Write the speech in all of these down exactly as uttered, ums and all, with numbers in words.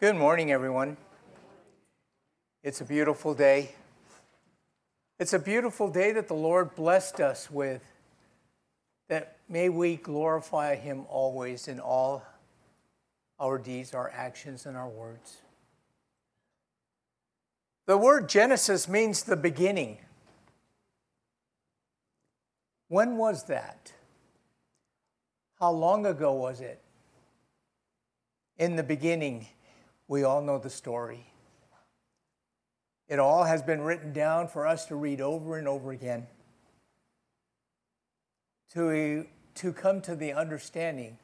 Good morning, everyone. It's a beautiful day. It's a beautiful day that the Lord blessed us with, that may we glorify Him always in all our deeds, our actions, and our words. The word Genesis means the beginning. When was that? How long ago was it? In the beginning, we all know the story. It all has been written down for us to read over and over again, to, to come to the understanding,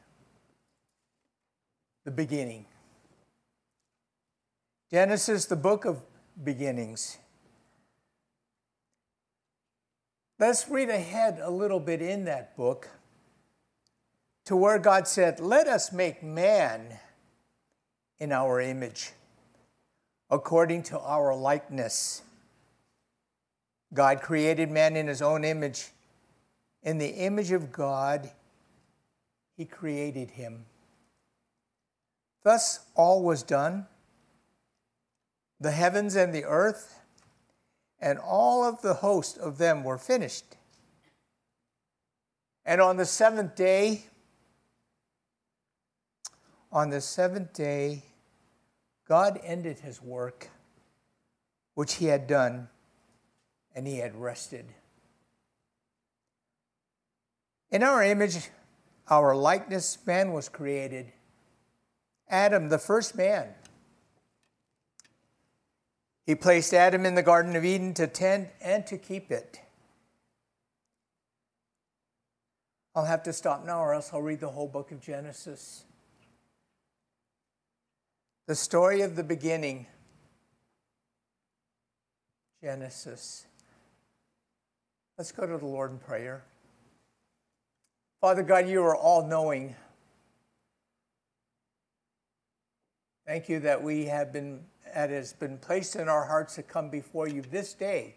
the beginning. Genesis, the book of beginnings. Let's read ahead a little bit in that book to where God said, "Let us make man in our image, according to our likeness." God created man in His own image. In the image of God, He created him. Thus all was done. The heavens and the earth, and all of the host of them were finished. And on the seventh day, on the seventh day, God ended His work, which He had done, and He had rested. In our image, our likeness, man was created. Adam, the first man. He placed Adam in the Garden of Eden to tend and to keep it. I'll have to stop now, or else I'll read the whole book of Genesis. The story of the beginning, Genesis. Let's go to the Lord in prayer. Father God, You are all-knowing. Thank You that we have been, that it has been placed in our hearts to come before You this day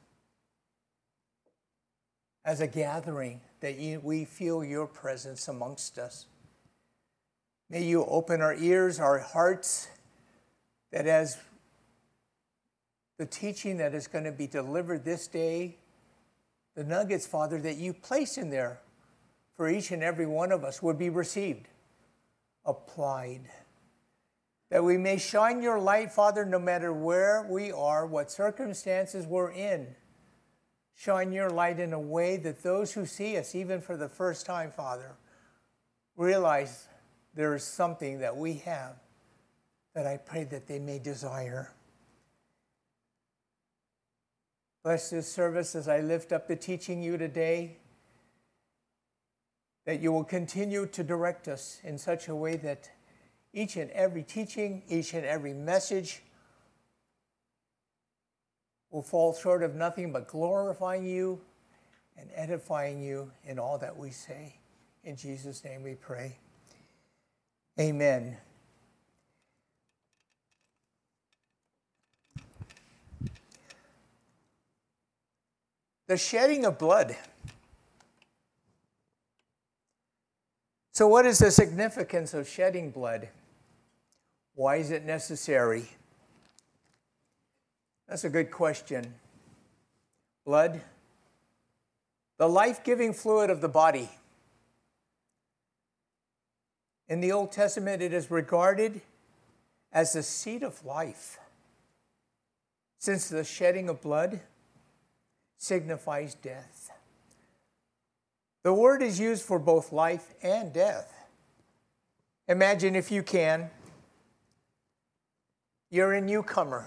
as a gathering, that you, we feel Your presence amongst us. May You open our ears, our hearts, that as the teaching that is going to be delivered this day, the nuggets, Father, that You place in there for each and every one of us would be received, applied. That we may shine Your light, Father, no matter where we are, what circumstances we're in. Shine Your light in a way that those who see us, even for the first time, Father, realize there is something that we have that I pray that they may desire. Bless this service as I lift up the teaching You today, that You will continue to direct us in such a way that each and every teaching, each and every message will fall short of nothing but glorifying You and edifying You in all that we say. In Jesus' name we pray. Amen. The shedding of blood. So what is the significance of shedding blood? Why is it necessary? That's a good question. Blood, the life-giving fluid of the body. In the Old Testament, it is regarded as the seat of life, since the shedding of blood signifies death. The word is used for both life and death. Imagine, if you can, you're a newcomer,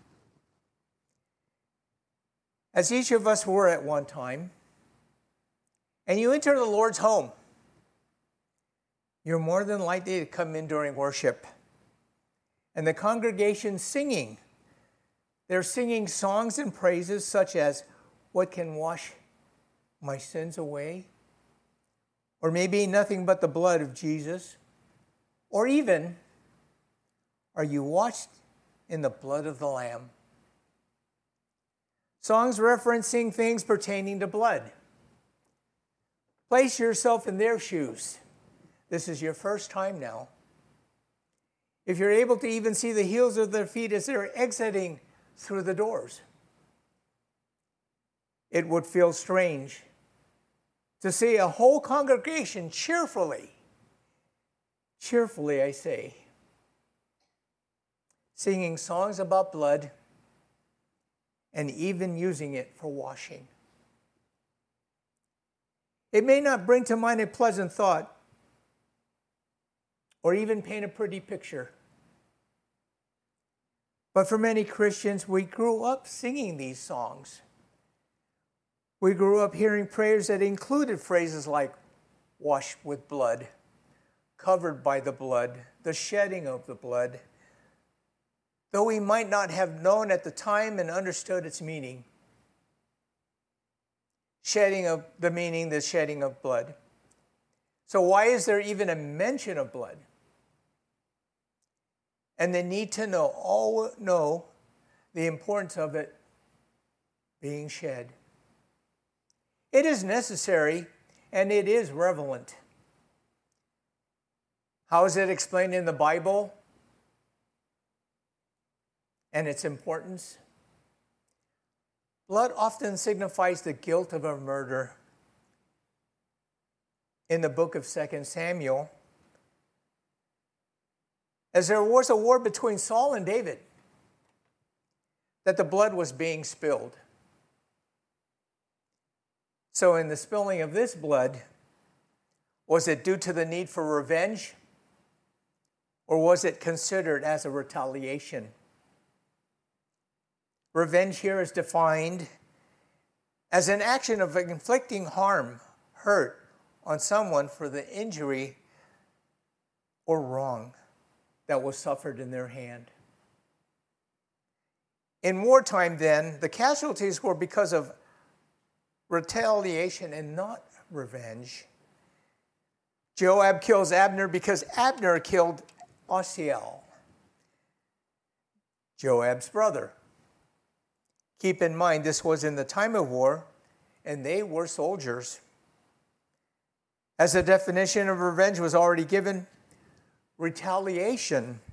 as each of us were at one time, and you enter the Lord's home. You're more than likely to come in during worship, and the congregation's singing. They're singing songs and praises such as, "What can wash my sins away?" Or maybe "Nothing but the blood of Jesus." Or even, "Are you washed in the blood of the Lamb?" Songs referencing things pertaining to blood. Place yourself in their shoes. This is your first time now. if you're able to even see the heels of their feet as they're exiting through the doors. It would feel strange to see a whole congregation cheerfully, cheerfully I say, singing songs about blood and even using it for washing. It may not bring to mind a pleasant thought or even paint a pretty picture. But for many Christians, we grew up singing these songs. We grew up hearing prayers that included phrases like washed with blood, covered by the blood, the shedding of the blood. Though we might not have known at the time and understood its meaning, shedding of the meaning, the shedding of blood. So why is there even a mention of blood? And the need to know, all know the importance of it being shed. It is necessary and it is relevant. How is it explained in the Bible and its importance? Blood often signifies the guilt of a murder. In the book of Second Samuel, as there was a war between Saul and David, that the blood was being spilled. So in the spilling of this blood, was it due to the need for revenge, or was it considered as a retaliation? Revenge here is defined as an action of inflicting harm, hurt on someone for the injury or wrong that was suffered in their hand. In wartime then, the casualties were because of retaliation and not revenge. Joab kills Abner because Abner killed Asahel, Joab's brother. Keep in mind, this was in the time of war, and they were soldiers. As the definition of revenge was already given, retaliation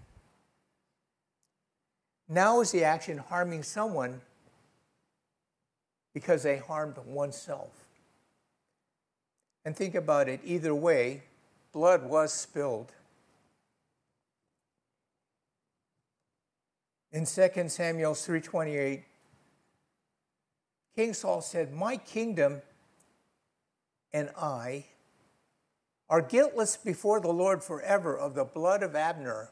now is the action harming someone because they harmed oneself. And think about it, either way, blood was spilled. In Second Samuel three twenty-eight, King Saul said, "My kingdom and I are guiltless before the Lord forever of the blood of Abner."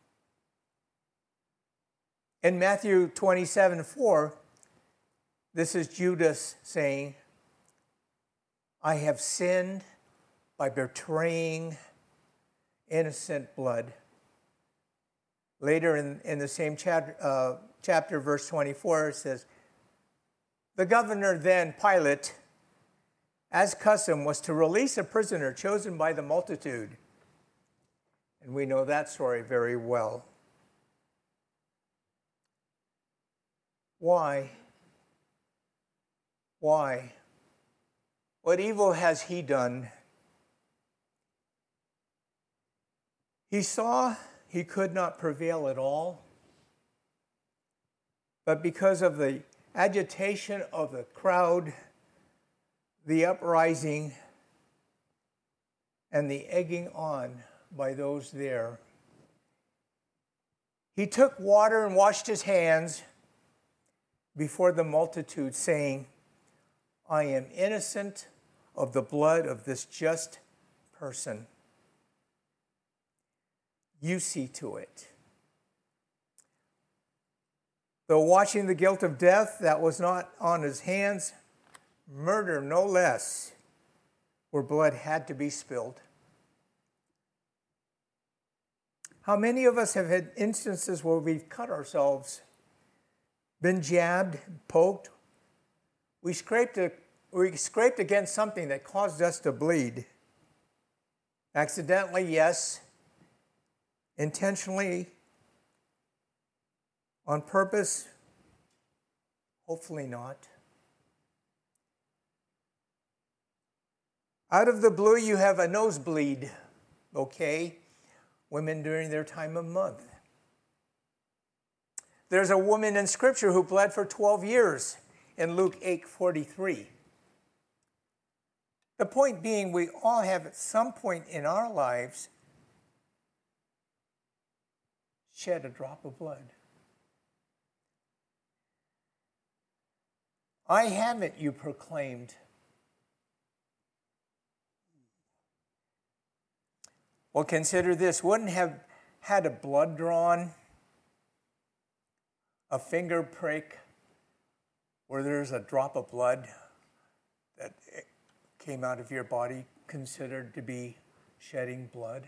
In Matthew twenty-seven four, this is Judas saying, "I have sinned by betraying innocent blood." Later in, in the same chapter, uh, chapter, verse twenty-four, it says, "The governor then, Pilate, as custom, was to release a prisoner chosen by the multitude." And we know that story very well. Why? Why? What evil has he done? He saw he could not prevail at all, but because of the agitation of the crowd, the uprising, and the egging on by those there, he took water and washed his hands before the multitude, saying, "I am innocent of the blood of this just person. You see to it." Though watching the guilt of death that was not on his hands, murder no less, where blood had to be spilled. How many of us have had instances where we've cut ourselves, been jabbed, poked, we scraped, a, we scraped against something that caused us to bleed? Accidentally, yes. Intentionally, on purpose, hopefully not. Out of the blue, you have a nosebleed, okay? women during their time of month. There's a woman in Scripture who bled for twelve years in Luke eight forty-three. The point being, we all have at some point in our lives shed a drop of blood. I haven't, you proclaimed. Well, consider this. Wouldn't have had a blood drawn, a finger prick, where there's a drop of blood that came out of your body considered to be shedding blood?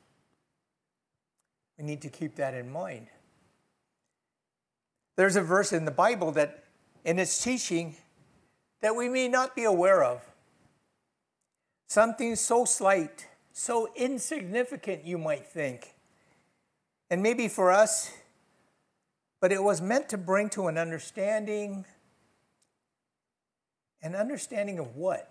We need to keep that in mind. There's a verse in the Bible that, in its teaching, that we may not be aware of. Something so slight, so insignificant, you might think. And maybe for us, but it was meant to bring to an understanding, an understanding of what?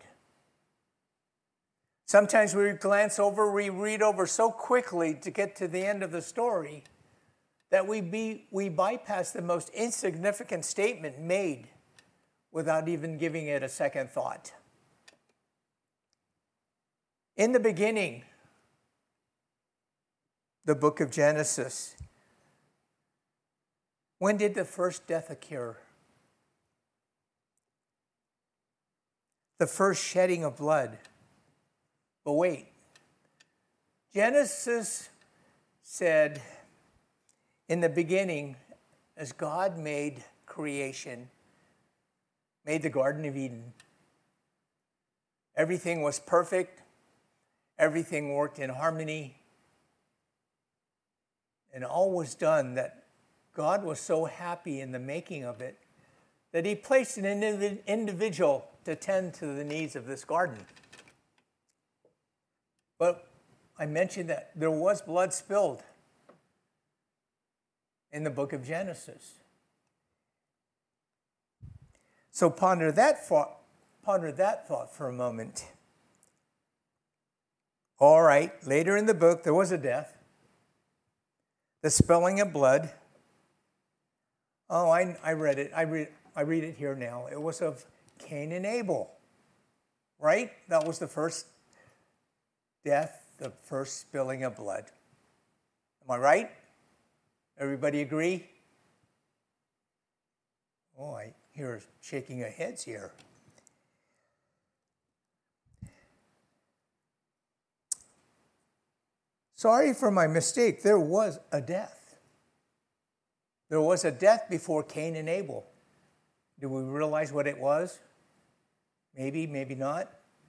Sometimes we glance over, we read over so quickly to get to the end of the story that we, be, we bypass the most insignificant statement made without even giving it a second thought. In the beginning, the book of Genesis, when did the first death occur? The first shedding of blood. But wait, Genesis said, in the beginning, as God made creation, made the Garden of Eden, everything was perfect, everything worked in harmony, and all was done that God was so happy in the making of it that he placed an individual to tend to the needs of this garden. But I mentioned that there was blood spilled in the book of Genesis. So ponder that thought, ponder that thought for a moment. All right, later in the book, there was a death, the spilling of blood. Oh, I, I read it. I read, I read it here now. It was of Cain and Abel, right? That was the first death, the first spilling of blood. Am I right? Everybody agree? Oh, I hear shaking of heads here. Sorry for my mistake. There was a death. There was a death before Cain and Abel. Do we realize what it was? Maybe, maybe not.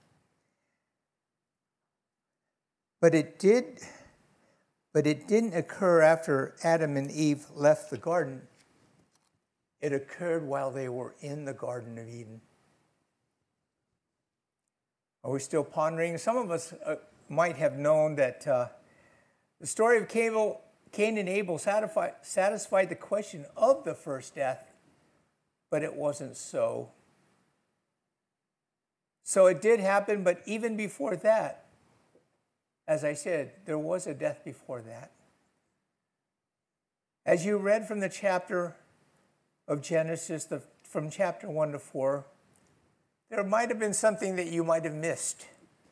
But it did, but it didn't occur after Adam and Eve left the garden. It occurred while they were in the Garden of Eden. Are we still pondering? Some of us uh, might have known that uh, the story of Cain, Cain and Abel satisfied, satisfied the question of the first death, but it wasn't so. So it did happen, but even before that, as I said, there was a death before that. As you read from the chapter of Genesis, the, from chapter one to four, there might have been something that you might have missed.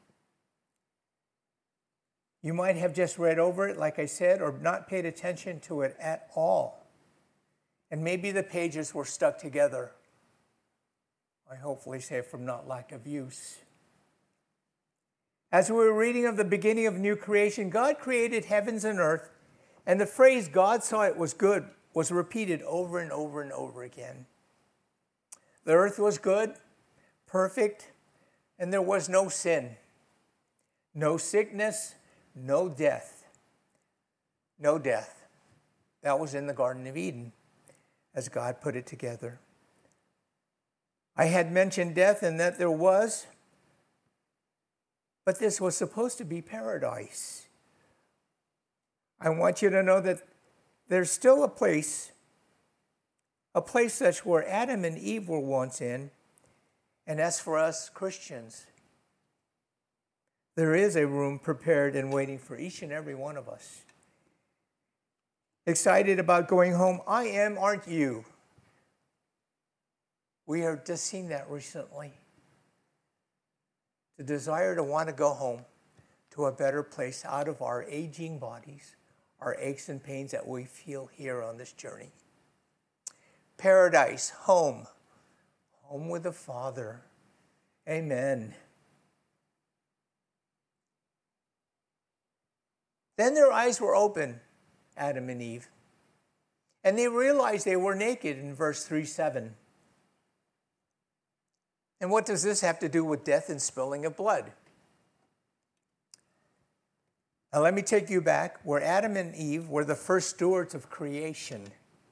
You might have just read over it, like I said, or not paid attention to it at all. And maybe the pages were stuck together. I hopefully say from not lack of use. As we were reading of the beginning of new creation, God created heavens and earth, and the phrase God saw it was good was repeated over and over and over again. The earth was good, perfect, and there was no sin, no sickness, no death. No death. That was in the Garden of Eden, as God put it together. I had mentioned death and that there was, but this was supposed to be paradise. I want you to know that there's still a place, a place such where Adam and Eve were once in, and as for us Christians, there is a room prepared and waiting for each and every one of us Excited about going home? I am, aren't you? We have just seen that recently. The desire to want to go home to a better place out of our aging bodies, our aches and pains that we feel here on this journey. Paradise, home, home with the Father. Amen. Then their eyes were open, Adam and Eve, and they realized they were naked in verse three seven. And what does this have to do with death and spilling of blood? Now let me take you back where Adam and Eve were the first stewards of creation.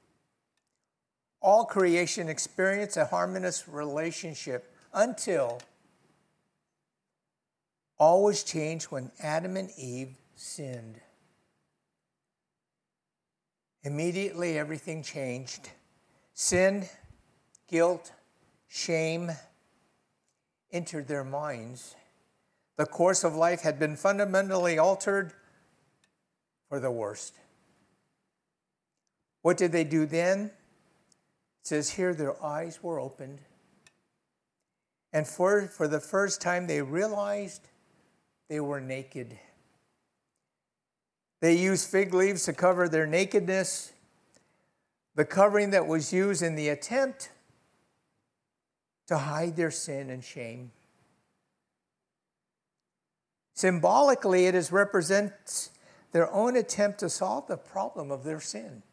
All creation experienced a harmonious relationship until all was changed when Adam and Eve sinned. Immediately everything changed. Sin, guilt, shame entered their minds. The course of life had been fundamentally altered for the worst. What did they do then? It says here their eyes were opened. And for, for the first time they realized they were naked. They used fig leaves to cover their nakedness, the covering that was used in the attempt to hide their sin and shame. Symbolically, it is represents their own attempt to solve the problem of their sin.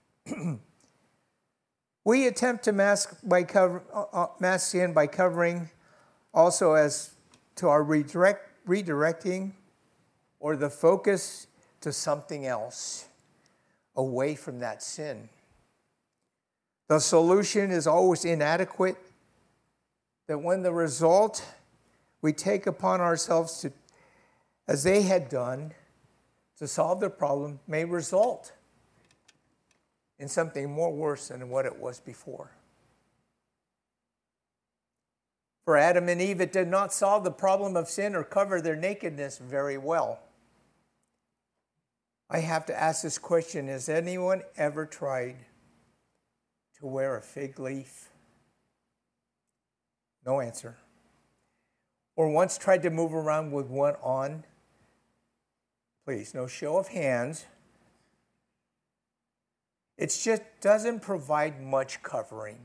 We attempt to mask by cover, uh, mask sin by covering, also as to our redirect, redirecting, or the focus to something else, away from that sin. The solution is always inadequate. That when the result we take upon ourselves to, as they had done, to solve the problem may result in something more worse than what it was before. For Adam and Eve, it did not solve the problem of sin or cover their nakedness very well. I have to ask this question: has anyone ever tried to wear a fig leaf? No answer. Or once tried to move around with one on? Please, no show of hands. It just doesn't provide much covering.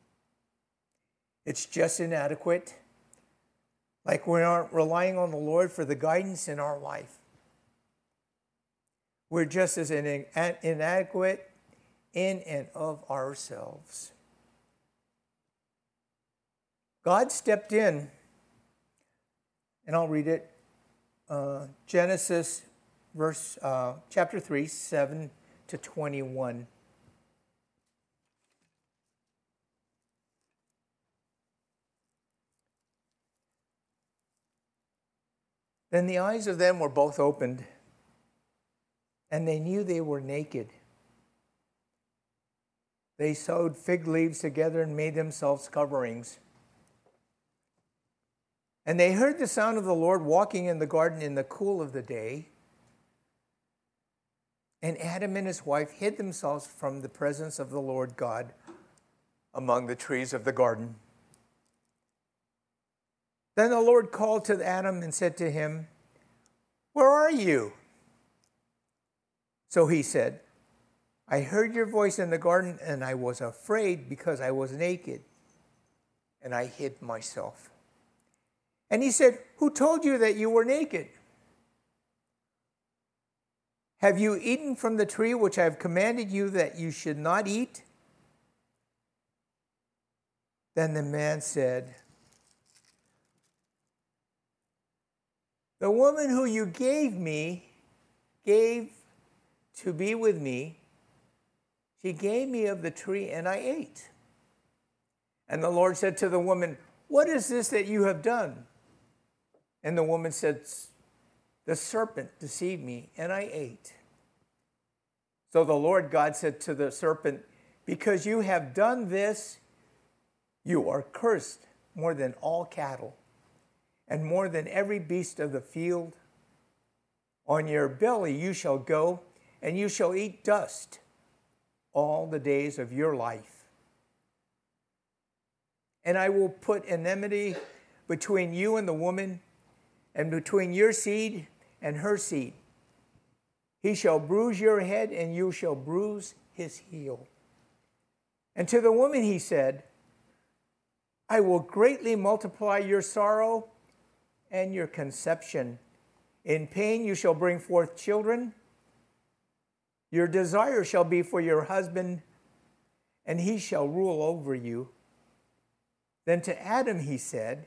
It's just inadequate. Like we aren't relying on the Lord for the guidance in our life. We're just as inadequate in and of ourselves. God stepped in, and I'll read it. Uh, Genesis, verse uh, chapter three, seven to twenty-one. Then the eyes of them were both opened, and they knew they were naked. They sewed fig leaves together and made themselves coverings. And they heard the sound of the Lord walking in the garden in the cool of the day. And Adam and his wife hid themselves from the presence of the Lord God among the trees of the garden. Then the Lord called to Adam and said to him, "Where are you?" So he said, "I heard your voice in the garden, and I was afraid because I was naked, and I hid myself." And he said, "Who told you that you were naked? Have you eaten from the tree which I have commanded you that you should not eat?" Then the man said, "The woman who you gave me, gave to be with me, she gave me of the tree and I ate." And the Lord said to the woman, "What is this that you have done?" And the woman said, "The serpent deceived me and I ate." So the Lord God said to the serpent, "Because you have done this, you are cursed more than all cattle and more than every beast of the field. On your belly you shall go, and you shall eat dust all the days of your life. And I will put enmity between you and the woman, and between your seed and her seed. He shall bruise your head, and you shall bruise his heel. And to the woman he said, I will greatly multiply your sorrow and your conception. In pain you shall bring forth children. Your desire shall be for your husband, and he shall rule over you. Then to Adam he said,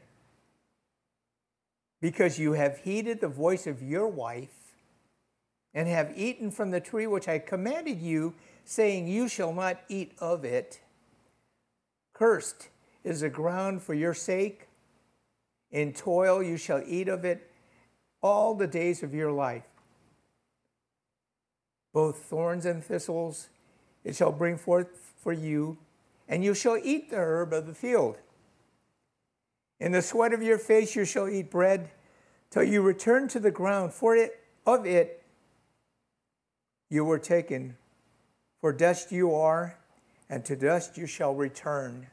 because you have heeded the voice of your wife, and have eaten from the tree which I commanded you, saying, you shall not eat of it. Cursed is the ground for your sake. In toil you shall eat of it all the days of your life. Both thorns and thistles it shall bring forth for you, and you shall eat the herb of the field. In the sweat of your face you shall eat bread, till you return to the ground, for it of it you were taken. For dust you are, and to dust you shall return.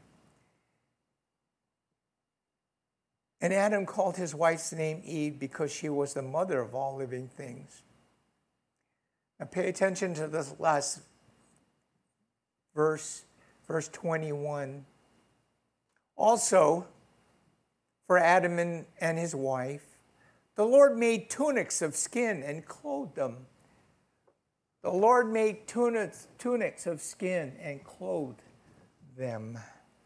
And Adam called his wife's name Eve, because she was the mother of all living things. Now pay attention to this last verse, verse twenty-one. Also, for Adam and, and his wife, the Lord made tunics of skin and clothed them. The Lord made tunics, tunics of skin and clothed them.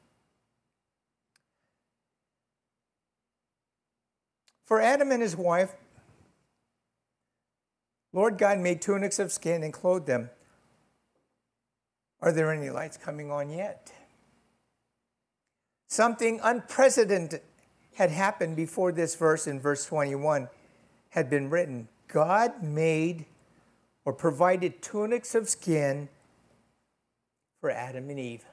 For Adam and his wife, Lord God made tunics of skin and clothed them. Are there any lights coming on yet? Something unprecedented had happened before this verse in verse twenty-one had been written. God made or provided tunics of skin for Adam and Eve.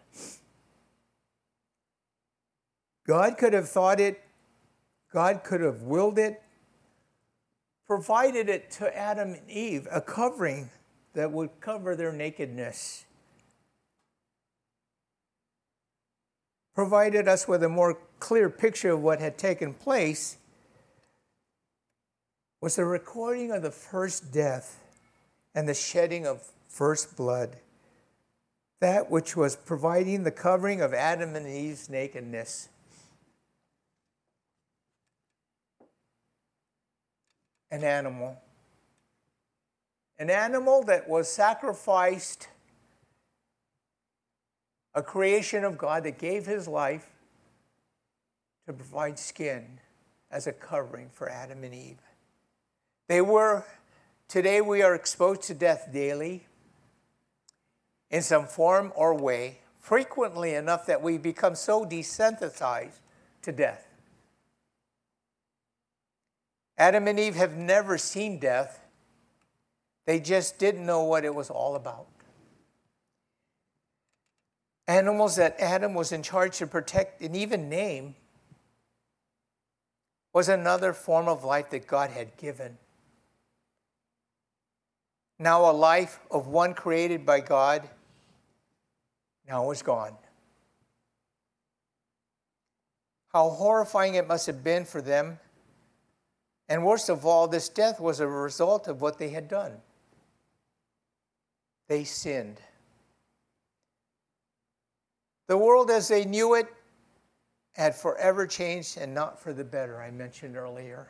God could have thought it, God could have willed it, provided it to Adam and Eve, a covering that would cover their nakedness. Provided us with a more clear picture of what had taken place was the recording of the first death and the shedding of first blood, that which was providing the covering of Adam and Eve's nakedness. An animal. An animal that was sacrificed, a creation of God that gave his life to provide skin as a covering for Adam and Eve. They were, today we are exposed to death daily in some form or way, frequently enough that we become so desensitized to death. Adam and Eve have never seen death. They just didn't know what it was all about. Animals that Adam was in charge to protect and even name was another form of life that God had given. Now a life of one created by God now is gone. How horrifying it must have been for them. And worst of all, this death was a result of what they had done. They sinned. The world as they knew it had forever changed, and not for the better, I mentioned earlier.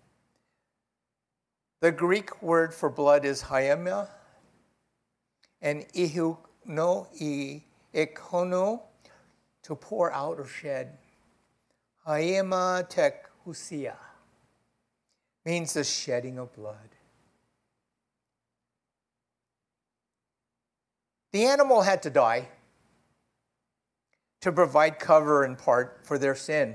The Greek word for blood is hyema, and ihuno, ikono, to pour out or shed. Hyema tekhusia means the shedding of blood. The animal had to die to provide cover in part for their sin.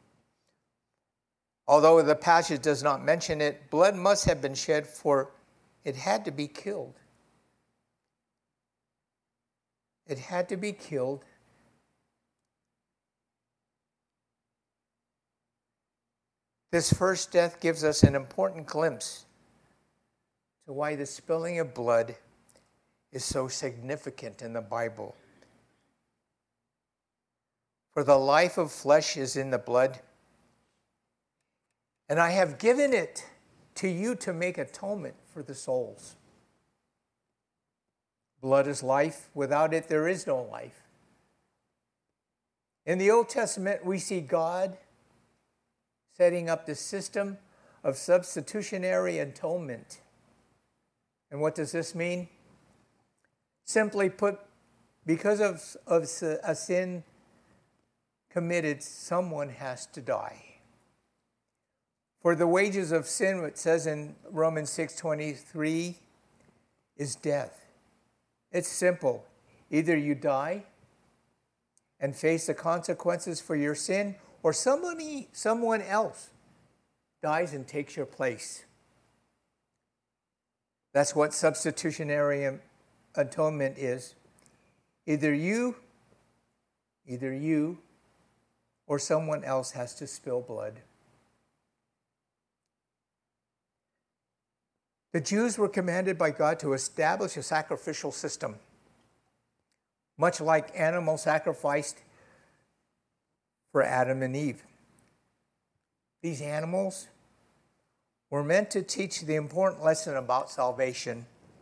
Although the passage does not mention it, blood must have been shed, for it had to be killed. It had to be killed. This first death gives us an important glimpse to why the spilling of blood is so significant in the Bible. For the life of flesh is in the blood, and I have given it to you to make atonement for the souls. Blood is life. Without it, there is no life. In the Old Testament, we see God setting up the system of substitutionary atonement. And what does this mean? Simply put, because of, of a sin committed, someone has to die. For the wages of sin, it says in Romans six twenty-three, is death. It's simple. Either you die and face the consequences for your sin, or somebody, someone else dies and takes your place. That's what substitutionary atonement is. Either you, either you, or someone else has to spill blood. The Jews were commanded by God to establish a sacrificial system, much like animals sacrificed for Adam and Eve. These animals were meant to teach the important lesson about salvation.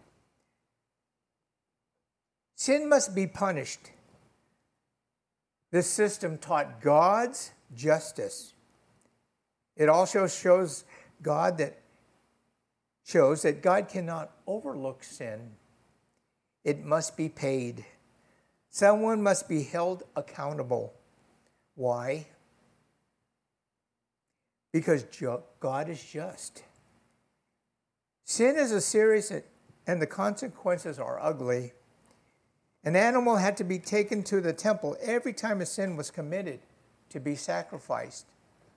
Sin must be punished. This system taught God's justice. It also shows God that shows that God cannot overlook sin. It must be paid. Someone must be held accountable. Why? Because God is just. Sin is a serious, and the consequences are ugly. An animal had to be taken to the temple every time a sin was committed to be sacrificed.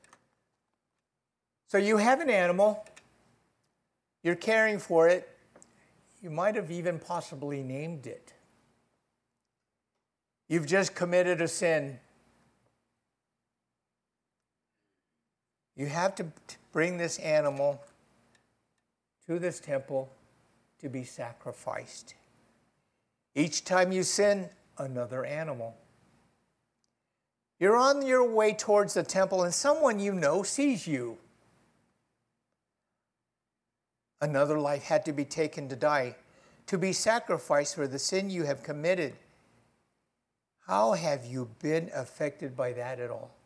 So you have an animal, you're caring for it, you might have even possibly named it. You've just committed a sin. You have to bring this animal to this temple to be sacrificed. Each time you sin, another animal. You're on your way towards the temple and someone you know sees you. Another life had to be taken to die, to be sacrificed for the sin you have committed. How have you been affected by that at all?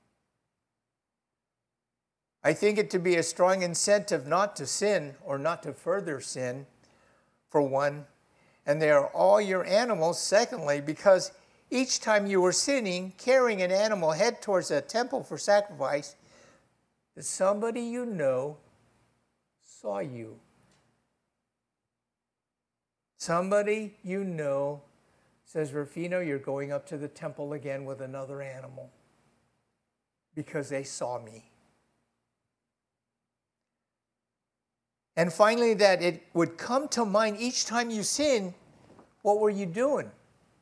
I think it to be a strong incentive not to sin or not to further sin, for one, and they are all your animals, secondly, because each time you were sinning, carrying an animal head towards a temple for sacrifice, that somebody you know saw you. Somebody you know says, Rufino, you're going up to the temple again with another animal because they saw me. And finally, that it would come to mind each time you sin, what were you doing?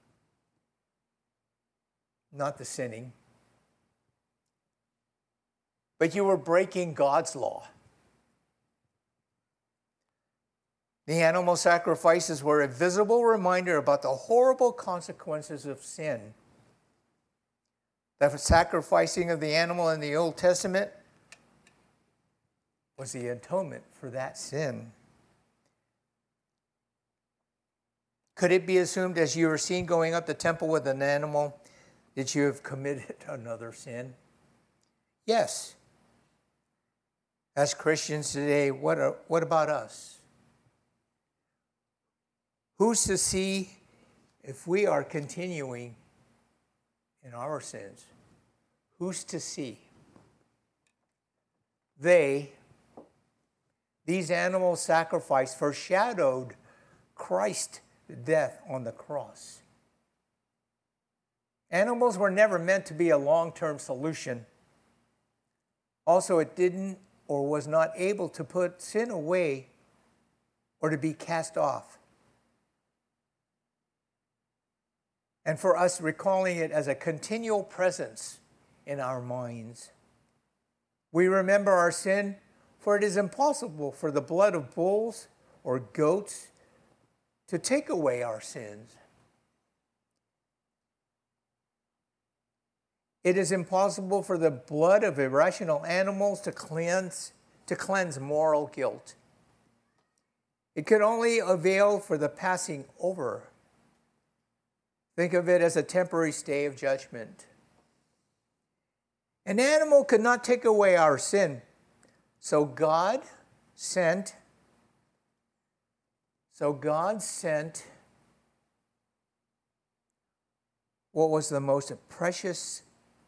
Not the sinning, but you were breaking God's law. The animal sacrifices were a visible reminder about the horrible consequences of sin. The sacrificing of the animal in the Old Testament was the atonement for that sin. Could it be assumed as you were seen going up the temple with an animal that you have committed another sin? Yes. As Christians today, what, are, what about us? Who's to see if we are continuing in our sins? Who's to see? They, these animal sacrifice foreshadowed Christ's death on the cross. Animals were never meant to be a long-term solution. Also, it didn't or was not able to put sin away or to be cast off. And for us, recalling it as a continual presence in our minds. We remember our sin, for it is impossible for the blood of bulls or goats to take away our sins. It is impossible for the blood of irrational animals to cleanse, to cleanse moral guilt. It could only avail for the passing over. Think of it as a temporary stay of judgment. An animal could not take away our sin. So God sent, so God sent what was the most precious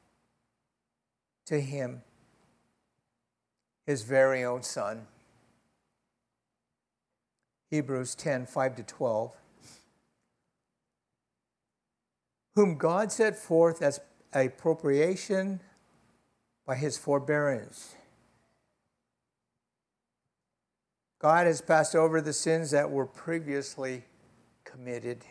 to him, his very own Son. Hebrews ten, five to twelve. Whom God set forth as a propitiation by his forbearance. God has passed over the sins that were previously committed.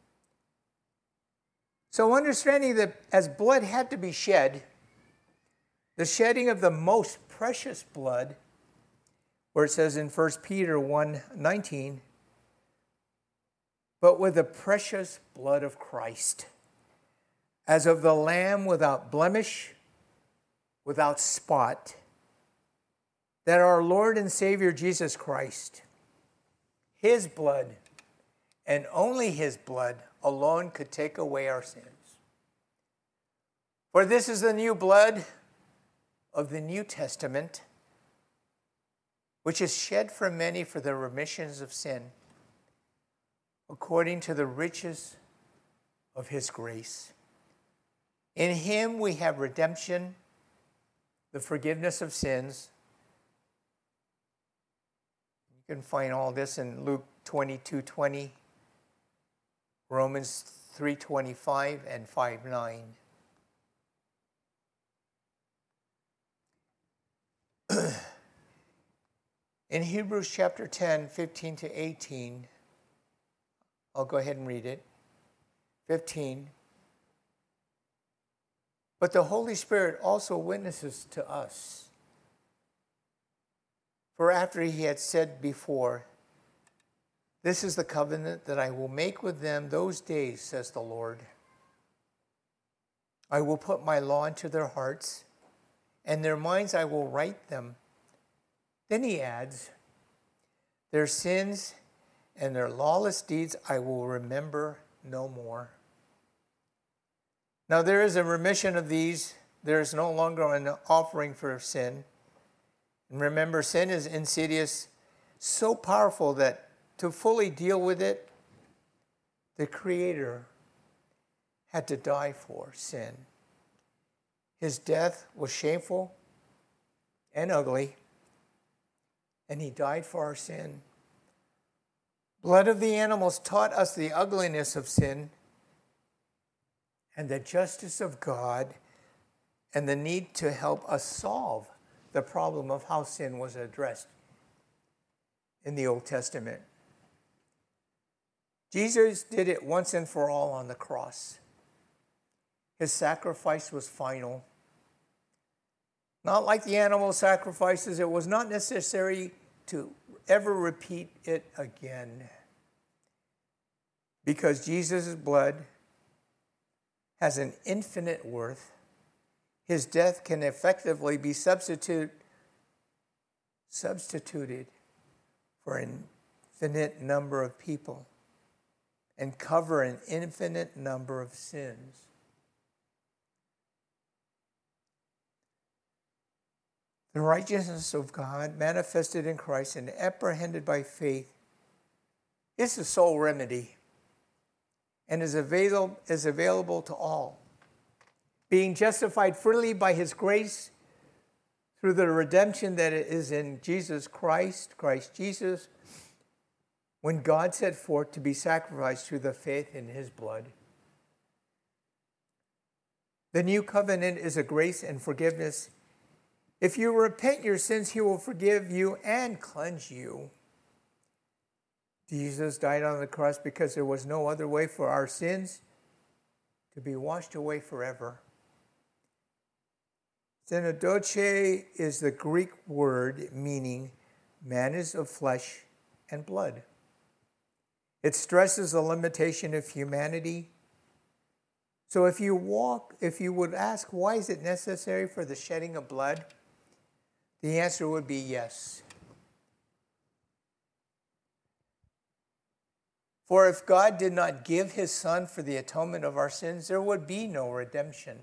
So understanding that as blood had to be shed, the shedding of the most precious blood, where it says in First Peter one nineteen, but with the precious blood of Christ, as of the Lamb without blemish, without spot, that our Lord and Savior Jesus Christ, his blood, and only his blood alone could take away our sins. For this is the new blood of the New Testament, which is shed for many for the remissions of sin, according to the riches of his grace. In him we have redemption, the forgiveness of sins. You can find all this in Luke twenty-two twenty, Romans three twenty-five, and five nine. In Hebrews chapter ten, fifteen to eighteen, I'll go ahead and read it. fifteen. But the Holy Spirit also witnesses to us. For after he had said before, this is the covenant that I will make with them those days, says the Lord. I will put my law into their hearts, and their minds I will write them. Then he adds, their sins and their lawless deeds I will remember no more. Now there is a remission of these. There is no longer an offering for sin. And remember, sin is insidious, so powerful that to fully deal with it, the Creator had to die for sin. His death was shameful and ugly, and he died for our sin. Blood of the animals taught us the ugliness of sin and the justice of God and the need to help us solve the problem of how sin was addressed in the Old Testament. Jesus did it once and for all on the cross. His sacrifice was final. Not like the animal sacrifices, it was not necessary to ever repeat it again. Because Jesus' blood has an infinite worth, his death can effectively be substitute, substituted for an infinite number of people and cover an infinite number of sins. The righteousness of God manifested in Christ and apprehended by faith is the sole remedy and is available, is available to all. Being justified freely by his grace through the redemption that is in Jesus Christ, Christ Jesus, when God set forth to be sacrificed through the faith in his blood. The new covenant is a grace and forgiveness. If you repent your sins, he will forgive you and cleanse you. Jesus died on the cross because there was no other way for our sins to be washed away forever. Xenodoche is the Greek word meaning man is of flesh and blood. It stresses the limitation of humanity. So if you walk, if you would ask, why is it necessary for the shedding of blood? The answer would be yes. For if God did not give his Son for the atonement of our sins, there would be no redemption.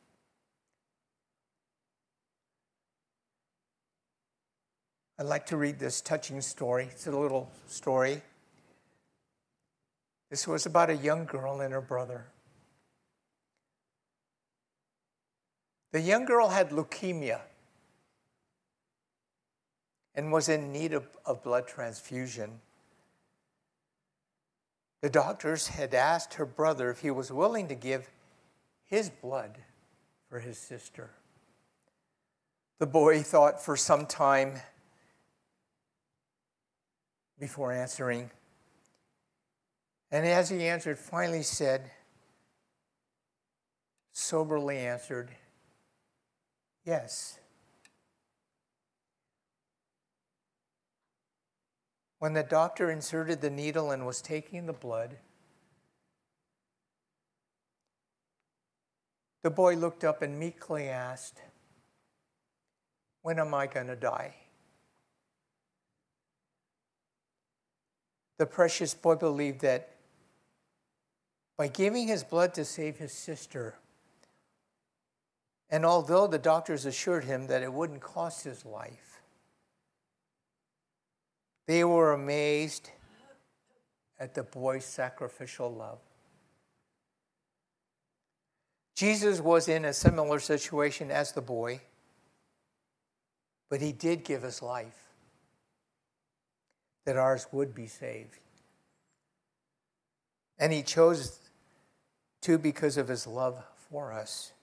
I'd like to read this touching story. It's a little story. This was about a young girl and her brother. The young girl had leukemia and was in need of, of blood transfusion. The doctors had asked her brother if he was willing to give his blood for his sister. The boy thought for some time before answering. And as he answered, finally said, soberly answered, yes. When the doctor inserted the needle and was taking the blood, the boy looked up and meekly asked, when am I going to die? The precious boy believed that by giving his blood to save his sister, and although the doctors assured him that it wouldn't cost his life, they were amazed at the boy's sacrificial love. Jesus was in a similar situation as the boy, but he did give his life that ours would be saved. And he chose to because of his love for us.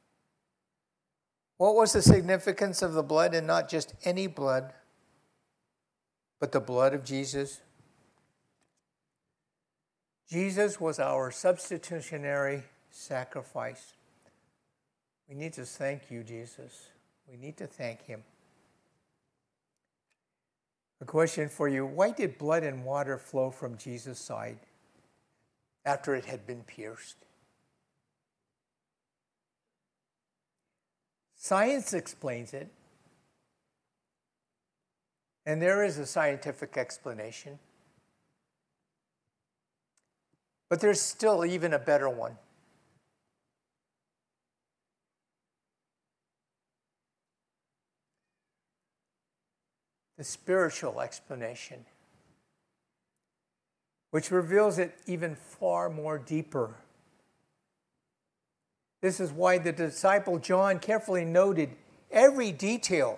What was the significance of the blood, and not just any blood, but the blood of Jesus? Jesus was our substitutionary sacrifice. We need to thank you, Jesus. We need to thank him. A question for you: why did blood and water flow from Jesus' side after it had been pierced? Science explains it, and there is a scientific explanation. But there's still even a better one. The spiritual explanation, which reveals it even far more deeper. This is why the disciple John carefully noted every detail.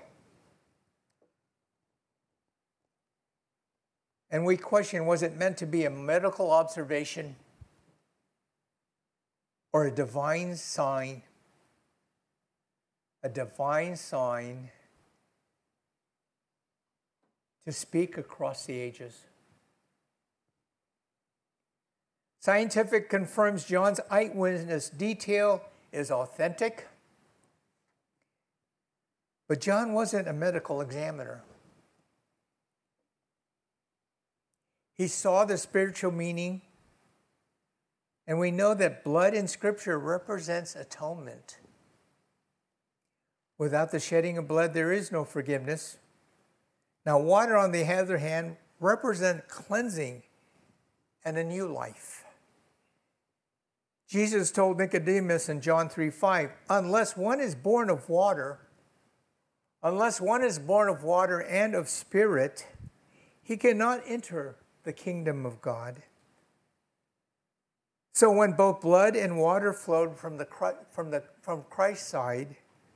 And we question, was it meant to be a medical observation or a divine sign? A divine sign to speak across the ages. Scientific confirms John's eyewitness detail is authentic. But John wasn't a medical examiner. He saw the spiritual meaning, and we know that blood in Scripture represents atonement. Without the shedding of blood, there is no forgiveness. Now, water, on the other hand, represents cleansing and a new life. Jesus told Nicodemus in John three five, unless one is born of water, unless one is born of water and of spirit, he cannot enter the kingdom of God. So when both blood and water flowed from the from the from Christ's side,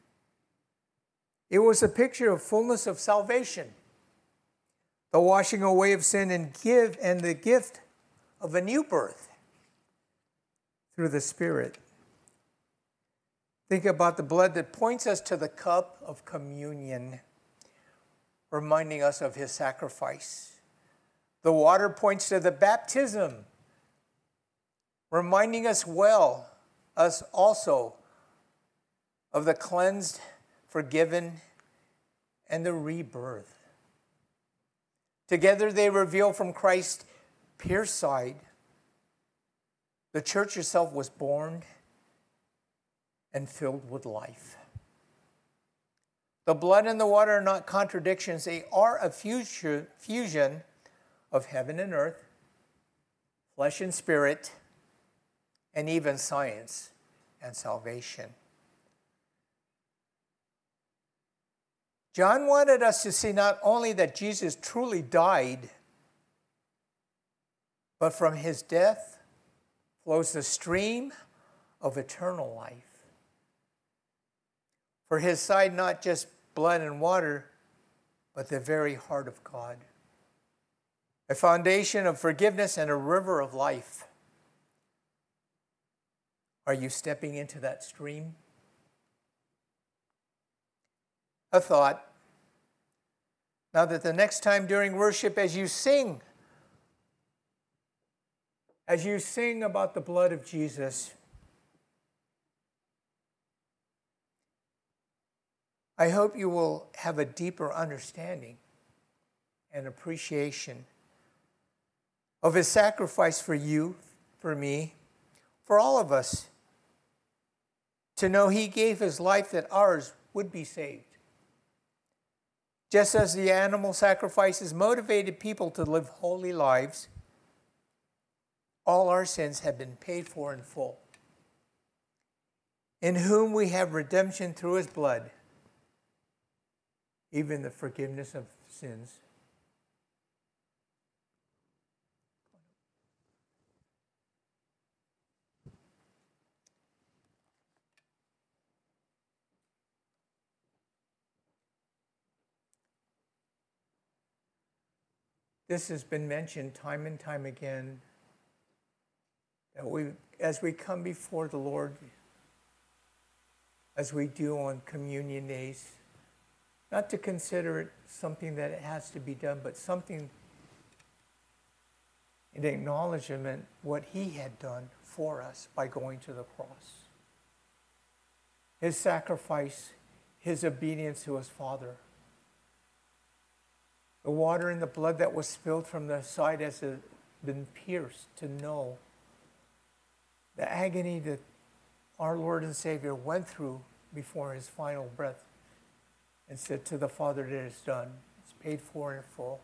it was a picture of fullness of salvation, the washing away of sin, and give and the gift of a new birth through the Spirit. Think about the blood that points us to the cup of communion, reminding us of his sacrifice. The water points to the baptism, reminding us well, us also, of the cleansed, forgiven, and the rebirth. Together they reveal from Christ pierced side, the church itself was born and filled with life. The blood and the water are not contradictions. They are a fusion of heaven and earth, flesh and spirit, and even science and salvation. John wanted us to see not only that Jesus truly died, but from his death flows the stream of eternal life. For his side, not just blood and water, but the very heart of God. A foundation of forgiveness and a river of life. Are you stepping into that stream? A thought. Now that the next time during worship, as you sing, as you sing about the blood of Jesus, I hope you will have a deeper understanding and appreciation of his sacrifice for you, for me, for all of us, to know he gave his life that ours would be saved. Just as the animal sacrifices motivated people to live holy lives, all our sins have been paid for in full. In whom we have redemption through his blood, even the forgiveness of sins. This has been mentioned time and time again, that we, as we come before the Lord, as we do on communion days, not to consider it something that it has to be done, but something in acknowledgement what he had done for us by going to the cross. His sacrifice, his obedience to his Father. The water and the blood that was spilled from the side as it had been pierced, to know the agony that our Lord and Savior went through before his final breath, and said to the Father, it is done. It's paid for in full.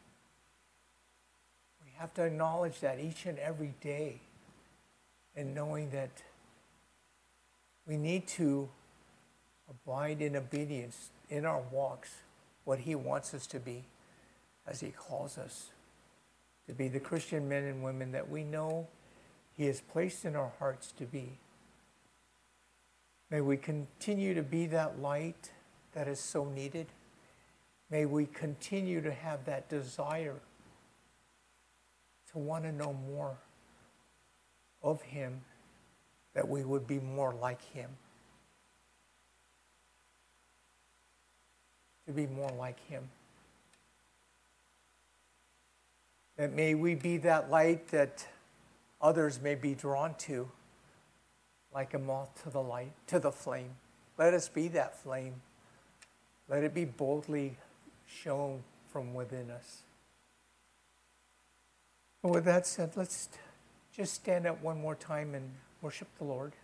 We have to acknowledge that each and every day, and knowing that we need to abide in obedience in our walks, what he wants us to be, as he calls us to be the Christian men and women that we know he has placed in our hearts to be. May we continue to be that light that is so needed. May we continue to have that desire to want to know more of him, that we would be more like him. To be more like him. That may we be that light that others may be drawn to, like a moth to the light, to the flame. Let us be that flame. Let it be boldly shown from within us. And with that said, let's just stand up one more time and worship the Lord.